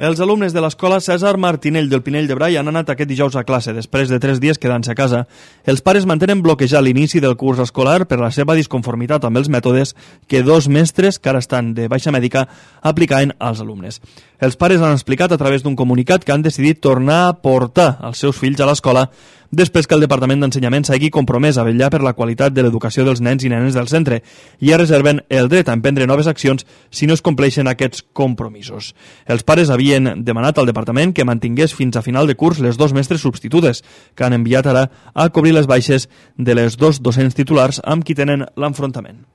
Els alumnes de l'escola Cèsar Martinell del Pinell de Brai han anat aquest dijous a classe, després de 3 dies quedant-se a casa. Els pares mantenen bloquejat l'inici del curs escolar per la seva disconformitat amb els mètodes que 2 mestres, que ara estan de baixa mèdica, aplicaven als alumnes. Els pares han explicat a través d'un comunicat que han decidit tornar a portar els seus fills a l'escola després que el Departament d'Ensenyament s'hagi compromès a vetllar per la qualitat de l'educació dels nens i nenes del centre i ja reserven el dret a emprendre noves accions si no es compleixen aquests compromisos. Els pares havien demanat al Departament que mantingués fins a final de curs les 2 mestres substitutes, que han enviat ara a cobrir les baixes de les 2 docents titulars amb qui tenen l'enfrontament.